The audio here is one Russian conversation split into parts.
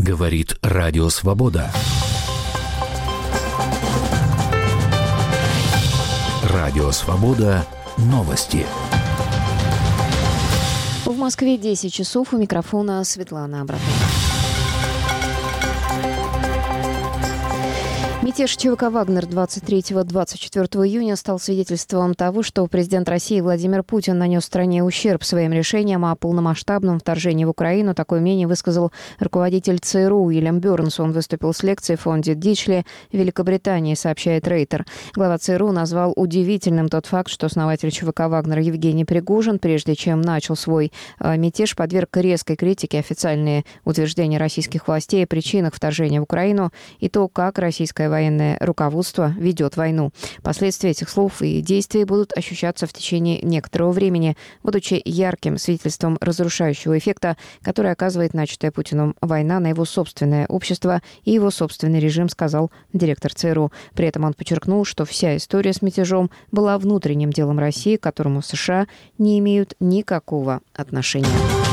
Говорит Радио Свобода. Радио Свобода. Новости. В Москве 10 часов. У микрофона Светлана Абрамова. Мятеж ЧВК «Вагнер» 23-24 июня стал свидетельством того, что президент России Владимир Путин нанес стране ущерб своим решением о полномасштабном вторжении в Украину. Такое мнение высказал руководитель ЦРУ Уильям Бёрнс. Он выступил с лекцией в фонде Дитчли в Великобритании, сообщает Рейтер. Глава ЦРУ назвал удивительным тот факт, что основатель ЧВК «Вагнер» Евгений Пригожин, прежде чем начал свой мятеж, подверг резкой критике официальные утверждения российских властей о причинах вторжения в Украину и то, как российское военное руководство ведет войну. Последствия этих слов и действий будут ощущаться в течение некоторого времени, будучи ярким свидетельством разрушающего эффекта, который оказывает начатая Путиным война на его собственное общество и его собственный режим, сказал директор ЦРУ. При этом он подчеркнул, что вся история с мятежом была внутренним делом России, к которому США не имеют никакого отношения.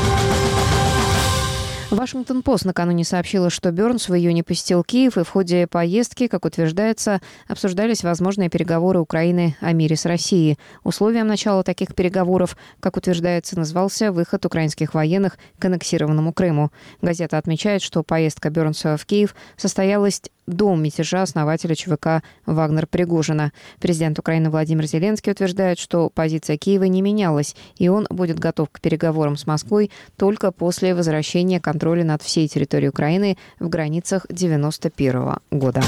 Вашингтон-Пост накануне сообщила, что Бёрнс в июне посетил Киев, и в ходе поездки, как утверждается, обсуждались возможные переговоры Украины о мире с Россией. Условием начала таких переговоров, как утверждается, назывался выход украинских военных к аннексированному Крыму. Газета отмечает, что поездка Бёрнса в Киев состоялась до мятежа основателя ЧВК «Вагнер» Пригожина. Президент Украины Владимир Зеленский утверждает, что позиция Киева не менялась, и он будет готов к переговорам с Москвой только после возвращения контроля над всей территорией Украины в границах 1991 года.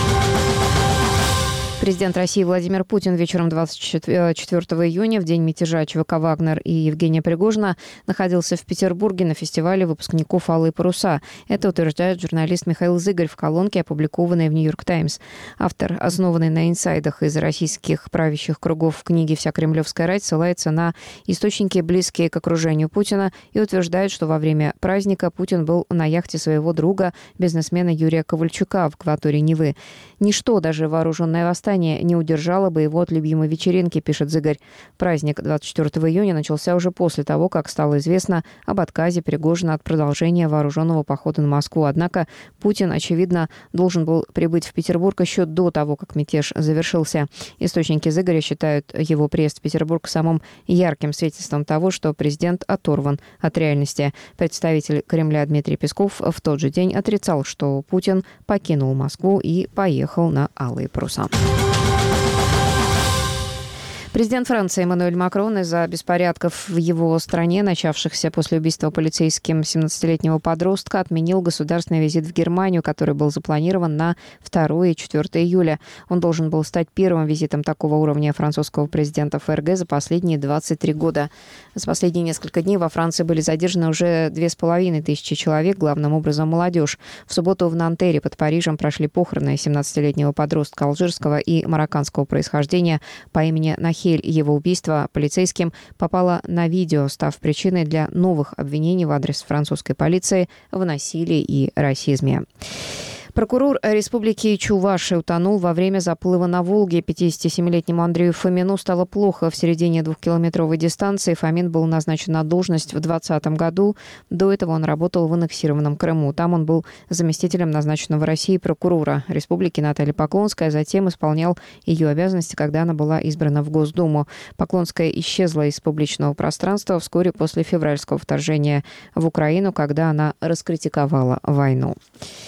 Президент России Владимир Путин вечером 24 июня, в день мятежа ЧВК «Вагнер» и Евгения Пригожина, находился в Петербурге на фестивале выпускников «Алые паруса». Это утверждает журналист Михаил Зыгарь в колонке, опубликованной в «Нью-Йорк Таймс». Автор, основанный на инсайдах из российских правящих кругов книги «Вся кремлевская рать», ссылается на источники, близкие к окружению Путина, и утверждает, что во время праздника Путин был на яхте своего друга, бизнесмена Юрия Ковальчука в акватории Невы. Ничто, даже вооруженное восстание, не удержало бы его от любимой вечеринки, пишет Зыгарь. Праздник 24 июня начался уже после того, как стало известно об отказе Пригожина от продолжения вооруженного похода на Москву. Однако Путин, очевидно, должен был прибыть в Петербург еще до того, как мятеж завершился. Источники Зыгаря считают его приезд в Петербург самым ярким свидетельством того, что президент оторван от реальности. Представитель Кремля Дмитрий Песков в тот же день отрицал, что Путин покинул Москву и поехал на «Алые паруса». Президент Франции Эммануэль Макрон из-за беспорядков в его стране, начавшихся после убийства полицейским 17-летнего подростка, отменил государственный визит в Германию, который был запланирован на 2 и 4 июля. Он должен был стать первым визитом такого уровня французского президента ФРГ за последние 23 года. За последние несколько дней во Франции были задержаны уже 2500 человек, главным образом молодежь. В субботу в Нантере под Парижем прошли похороны 17-летнего подростка алжирского и марокканского происхождения по имени Нахиль. Его убийство полицейским попало на видео, став причиной для новых обвинений в адрес французской полиции в насилии и расизме. Прокурор Республики Чувашия утонул во время заплыва на Волге. 57-летнему Андрею Фомину стало плохо в середине 2-километровой дистанции. Фомин был назначен на должность в 2020 году. До этого он работал в аннексированном Крыму. Там он был заместителем назначенного в России прокурора Республики Натальи Поклонской, а затем исполнял ее обязанности, когда она была избрана в Госдуму. Поклонская исчезла из публичного пространства вскоре после февральского вторжения в Украину, когда она раскритиковала войну.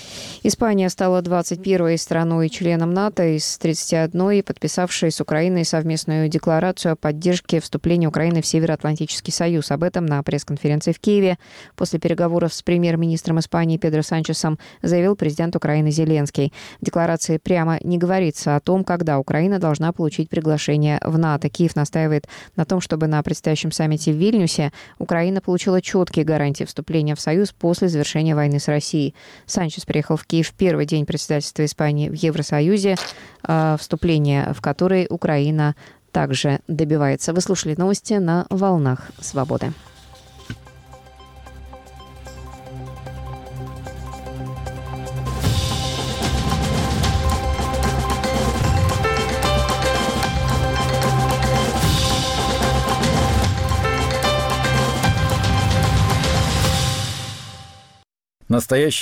Испания стала 21-й страной-членом НАТО из 31, подписавшей с Украиной совместную декларацию о поддержке вступления Украины в Североатлантический союз. Об этом на пресс-конференции в Киеве после переговоров с премьер-министром Испании Педро Санчесом заявил президент Украины Зеленский. В декларации прямо не говорится о том, когда Украина должна получить приглашение в НАТО. Киев настаивает на том, чтобы на предстоящем саммите в Вильнюсе Украина получила четкие гарантии вступления в союз после завершения войны с Россией. Санчес приехал в Киев в первый день председательства Испании в Евросоюзе, вступление в который Украина также добивается. Вы слушали новости на «Волнах Свободы». Настоящий